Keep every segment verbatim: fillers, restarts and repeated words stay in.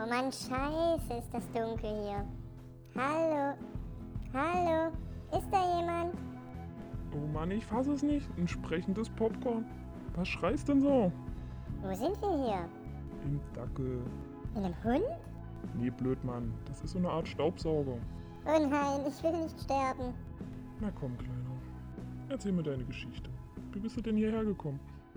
Oh Mann, scheiße, ist das dunkel hier. Hallo? Hallo? Ist da jemand? Oh Mann, ich fasse es nicht. Ein sprechendes Popcorn. Was schreist denn so? Wo sind wir hier? Im Dackel. In einem Hund? Nee, blöd, Mann. Das ist so eine Art Staubsauger. Oh nein, ich will nicht sterben. Na komm, Kleiner. Erzähl mir deine Geschichte. Wie bist du denn hierher gekommen?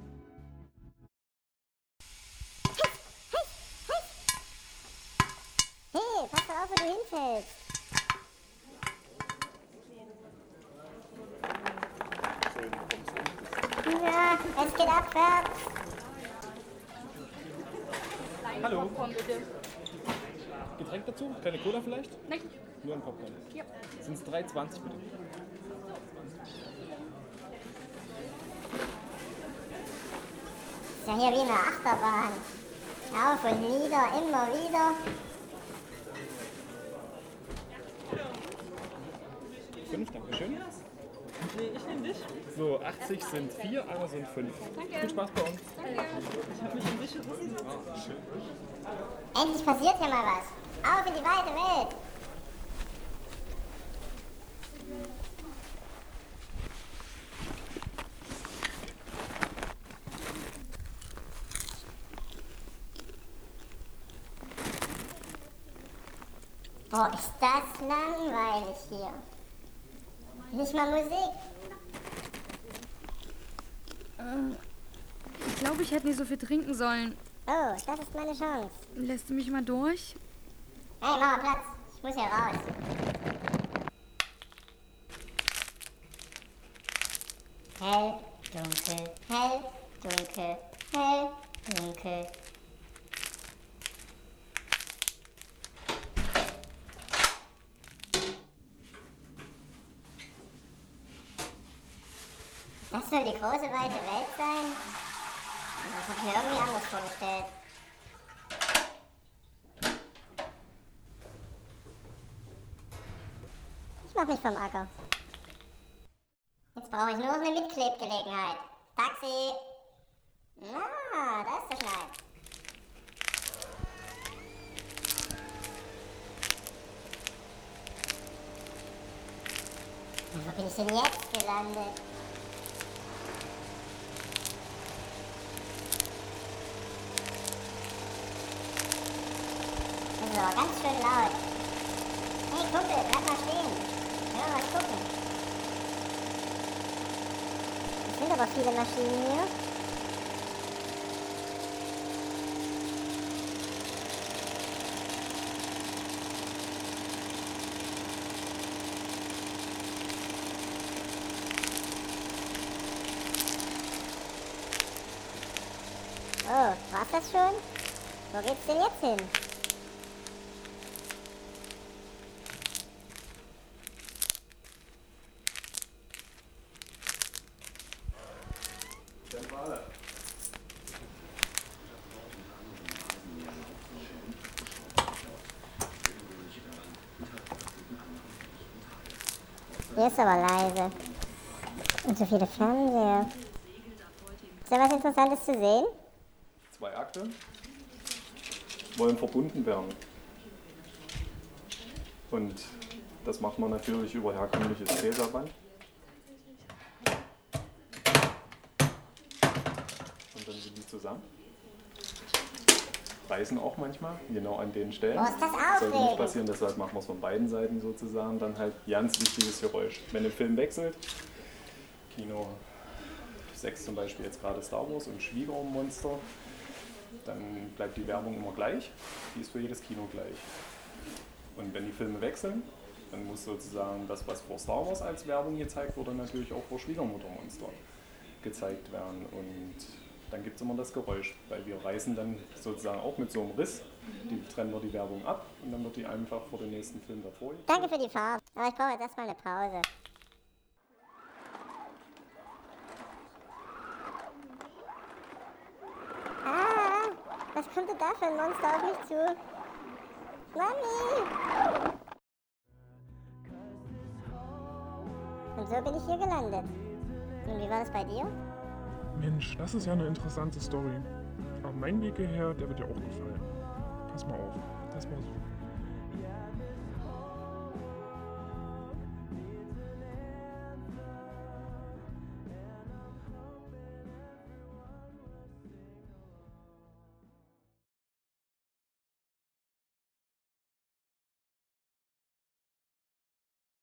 Hey, pass doch auf, wo du hinfällst. Ja, es geht abwärts. Hallo. Getränk dazu? Keine Cola vielleicht? Nein. Nur ein Popcorn. Ja. Sind es drei zwanzig bitte? Ist ja hier wie eine Achterbahn. Auf und nieder, immer wieder. Fünf, dankeschön. Nee, ich nehme dich. So, achtzig sind vier, aber sind fünf. Danke. Viel Spaß bei uns. Danke. Ich habe mich in dich gerissen. Ah, schön. Endlich passiert hier mal was. Auf in die weite Welt. Boah, ist das langweilig hier. Nicht mal Musik. Ich glaube, ich hätte nicht so viel trinken sollen. Oh, das ist meine Chance. Lässt du mich mal durch? Hey, mach mal Platz. Ich muss hier raus. Hell, dunkel, hell, dunkel, hell, dunkel. Das soll die große, weite Welt sein? Das habe ich mir irgendwie anders vorgestellt. Ich mach mich vom Acker. Jetzt brauche ich nur noch eine Mitklebgelegenheit. Taxi! Na, da ist der Schneid. Wo bin ich denn jetzt gelandet? Das ist aber ganz schön laut. Hey Kumpel, bleib mal stehen. Ich will mal was gucken. Es sind aber viele Maschinen hier. Oh, war's das schon? Wo geht's denn jetzt hin? Hier ist aber leise. Und so viele Fernseher. Ist da was Interessantes zu sehen? Zwei Akte wollen verbunden werden. Und das macht man natürlich über herkömmliches Laserband. Und dann sind die zusammen. Reißen auch manchmal, genau an den Stellen. Oh, ist das Das sollte nicht aufregend. passieren, deshalb machen wir es von beiden Seiten sozusagen. Dann halt ganz wichtiges Geräusch. Wenn der Film wechselt, Kino sechs zum Beispiel jetzt gerade Star Wars und Schwiegermonster, dann bleibt die Werbung immer gleich. Die ist für jedes Kino gleich. Und wenn die Filme wechseln, dann muss sozusagen das, was vor Star Wars als Werbung gezeigt wurde, natürlich auch vor Schwiegermuttermonster gezeigt werden. Und dann gibt es immer das Geräusch, weil wir reißen dann sozusagen auch mit so einem Riss, die trennen wir die Werbung ab und dann wird die einfach vor dem nächsten Film davor. Danke für die Fahrt, aber ich brauche jetzt erstmal eine Pause. Ah, was kommt denn da für ein Monster auf mich zu? Mami! Und so bin ich hier gelandet. Und wie war das bei dir? Mensch, das ist ja eine interessante Story. Aber mein Weg hierher, der wird dir auch gefallen.